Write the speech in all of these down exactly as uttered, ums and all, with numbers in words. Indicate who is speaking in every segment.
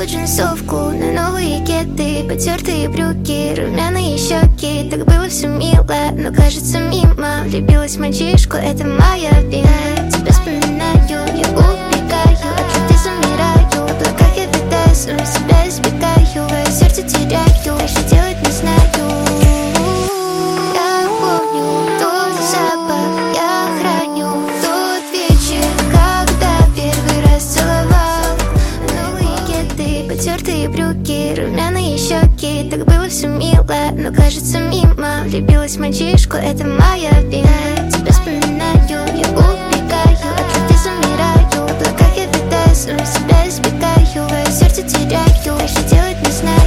Speaker 1: джинсовку на новые кеды, потертые брюки, румяные щеки. Так было все мило, но кажется мимо. Влюбилась в мальчишку, это моя вина. Тебя вспоминаю, я убегаю, от любви замираю. В облаках я витаю, сама себя избегаю, твое сердце теряю, а что делать не знаю. Я помню тот запах, я храню тот вечер, когда первый раз целовал. Новые кеды, потертые брюки, румяные щеки. Так было все мило, но кажется мимо. Влюбилась в мальчишку, это моя вина. Тебя вспоминаю, я убегаю, от любви замираю. В облаках я витаю, сама себя избегаю, твое сердце теряю, а что делать не знаю.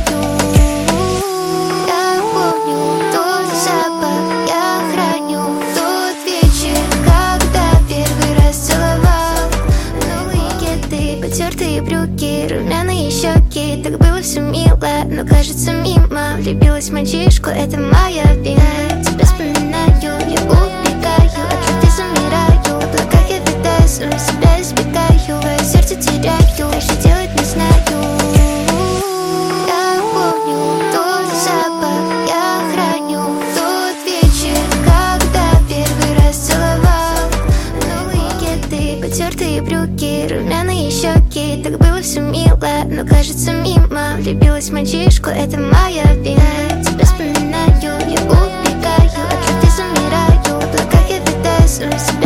Speaker 1: Я помню тот запах, я храню тот вечер, когда первый раз целовал. Новые кеды, потертые брюки, румяные щеки. Так было все мило, но кажется мимо. Влюбилась в мальчишку, это моя вина. Тебя вспоминаю, я убегаю, от любви замираю. В облаках я витаю, сама себя избегаю, твое сердце теряю, а что делать не знаю. Я помню тот запах, я храню тот вечер, когда первый раз целовал. Новые кеды, потертые брюки, румяные щеки. Так было все мило, но кажется мимо. Влюбилась в мальчишку, это моя вина. Тебя вспоминаю, я убегаю, от любви замираю. В облаках я витаю, сама себя